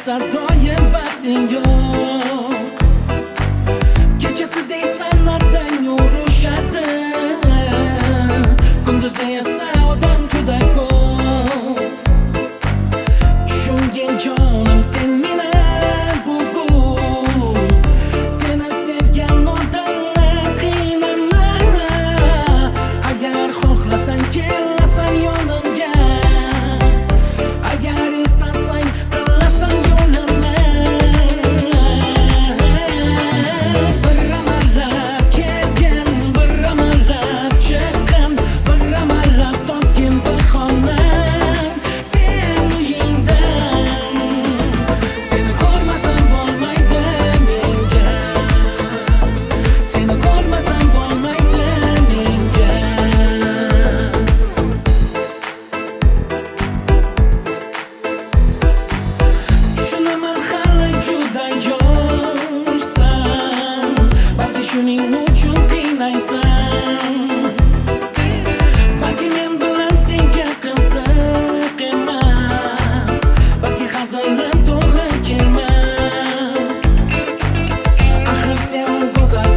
Oysa doyum vaktin yok. Gecesi deysen nereden yoruşadı, gündüzü ise odam juda ko'p. Tushungin jonim sen meni bugun, seni sevgan odamni qiynama. Agar xohlasang kelasan yonimga, agar istasang qilasan yo'limni. Bir amallab kelgin, bir amallab chiqqin, bir amallab topgin bahona sen uyingdan. Seni ko'rmasam bo'lmaydi menga, seni ko'rmasam bo'lmaydi menga. Tushunaman hali juda yoshsan, balki shuning uchun qiynaysan. Balki men bilan senga qiziq emas, balki hazilim to'g'ri kelmas. Axir sen go'zal